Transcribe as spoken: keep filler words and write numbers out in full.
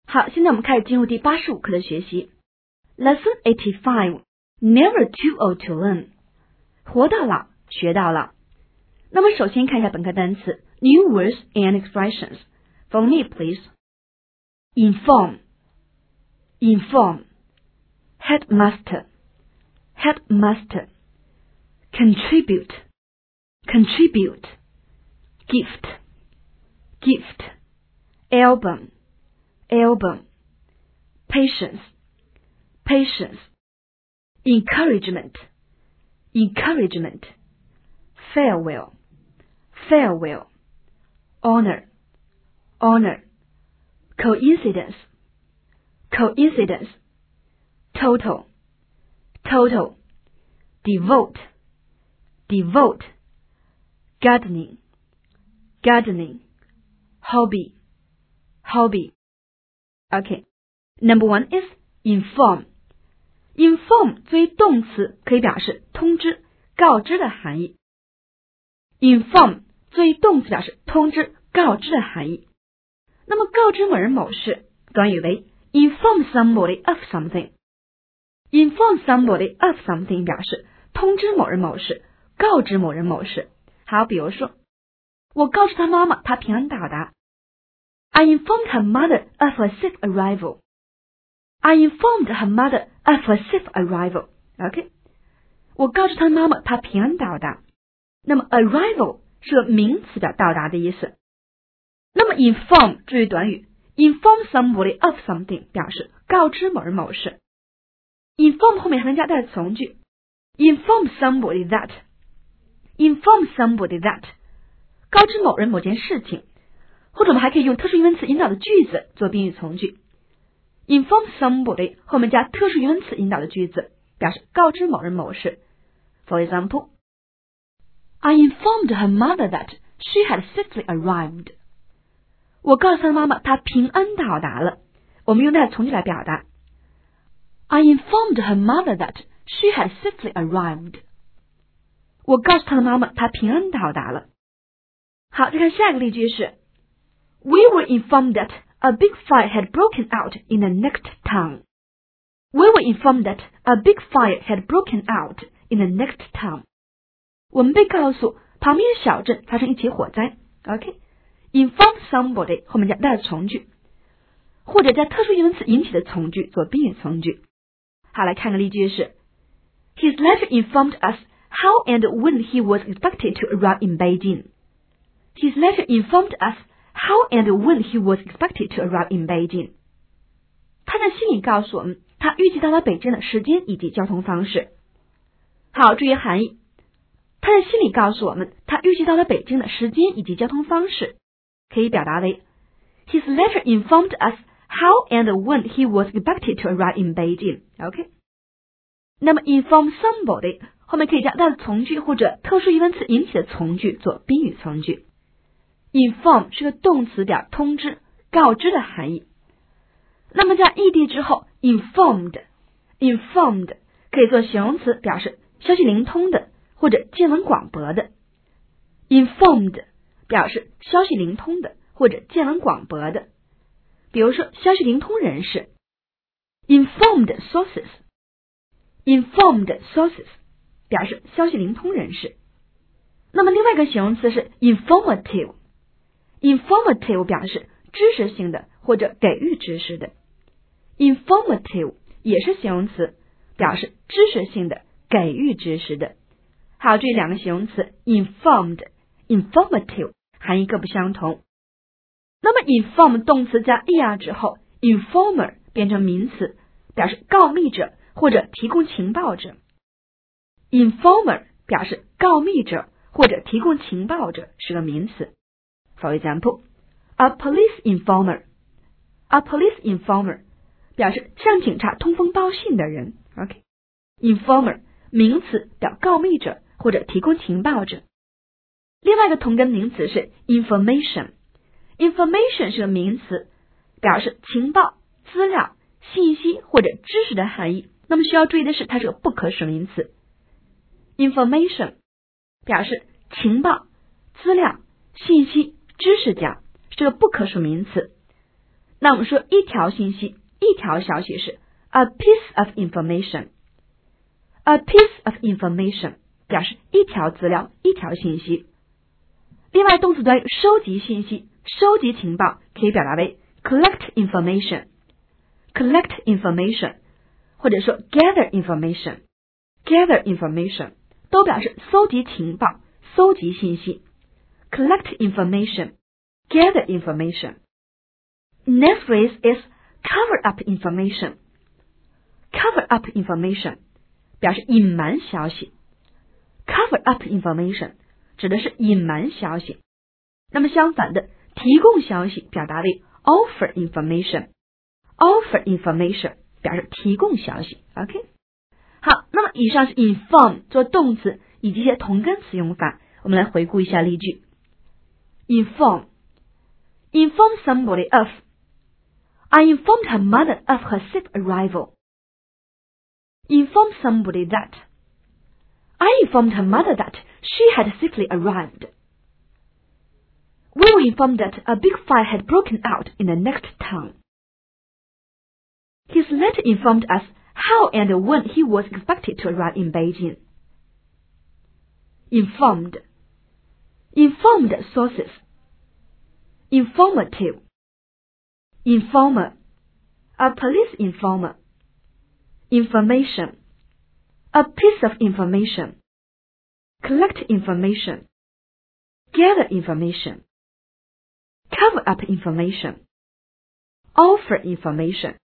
好，现在我们开始进入第八十五课的学习。Lesson eighty-five, Never too old to learn. 活到老，学到老。那么首先看一下本课单词 New words and expressions. Follow me, please. Inform, inform. Headmaster, headmaster. Contribute, contribute. Gift, gift. Album, album. Patience, patience. Encouragement, encouragement. Farewell, farewell. Honor, honor. Coincidence, coincidence. Total, total. Devote, devote. Gardening, gardening. Hobby, hobby. Okay, number one is inform. Inform 作为动词可以表示通知、告知的含义。Inform 作为动词表示通知、告知的含义。那么告知某人某事，短语为 inform somebody of something。Inform somebody of something 表示通知某人某事，告知某人某事。好，比如说，我告知他妈妈他平安到达。I informed her mother of her safe arrival. I informed her mother of her safe arrival. OK， 我告知他妈妈他平安到达。那么 arrival 是个名词表到达的意思。那么 inform 注意短语 inform somebody of something 表示告知某人某事。inform 后面还能加带从句 inform somebody that inform somebody that 告知某人某件事情，或者我们还可以用特殊疑问词引导的句子做宾语从句。inform somebody 后面加特殊疑问词引导的句子，表示告知某人某事。For example, I informed her mother that she had safely arrived. 我告诉她妈妈她平安到达了。我们用带从句来表达。I informed her mother that she had safely arrived. 我告诉她的妈妈她平安到达了。好，再看下一个例句是 We were informed that a big fire had broken out in the next town. We were informed that a big fire had broken out in the next town. 我们被告诉旁边的小镇发生一起火灾。OK， inform somebody 后面加带从句，或者加特殊疑问词引起的从句做宾语从句。好，来看个例句是 His letter informed us how and when he was expected to arrive in Beijing. His letter informed us how and when he was expected to arrive in Beijing. 他在信里告诉我们他预计到达北京的时间以及交通方式。好，注意含义。他在信里告诉我们他预计到达北京的时间以及交通方式，可以表达为 His letter informed us how and when he was expected to arrive in Beijing. OK， 那么 inform somebody 后面可以加带从句或者特殊疑问词引起的从句做宾语从句。inform 是个动词表通知、告知的含义。那么在 ed 之后 informed informed 可以做形容词表示消息灵通的或者见闻广博的。informed 表示消息灵通的或者见闻广博的。比如说消息灵通人士 informed sources informed sources 表示消息灵通人士。那么另外一个形容词是 informative informative 表示知识性的或者给予知识的。informative 也是形容词，表示知识性的、给予知识的。好，这两个形容词 informed informative 含义各不相同。那么 inform 动词加 er 之后 informer 变成名词，表示告密者或者提供情报者。informer 表示告密者或者提供情报者，是个名词。For example, a police informer. A police informer 表示向警察通风报信的人。OK， informer 名词表告密者或者提供情报者。另外一个同根名词是 information。information 是个名词，表示情报、资料、信息或者知识的含义。那么需要注意的是，它是个不可数名词。information 表示情报、资料、信息、知识讲，是个不可数名词。 那我们说一条信息，一条消息是 a piece of information。a piece of information 表示一条资料，一条信息。另外动词短语收集信息，收集情报可以表达为 collect information。collect information 或者说 gather information。gather information 都表示搜集情报，搜集信息。collect information，gather information。 Next phrase is cover up information。 cover up information 表示隐瞒消息。 cover up information 指的是隐瞒消息。那么相反的，提供消息表达为 offer information。 offer information 表示提供消息。 OK， 好，那么以上是 inform 做动词以及一些同根词用法，我们来回顾一下例句。 inform inform somebody of I informed her mother of her sick arrival. Inform somebody that I informed her mother that she had sickly arrived. We were informed that a big fire had broken out in the next town. His letter informed us how and when he was expected to arrive in Beijing. Informed informed sources. Informative informer, a police informer. Information, a piece of information. Collect information, gather information. Cover up information, offer information.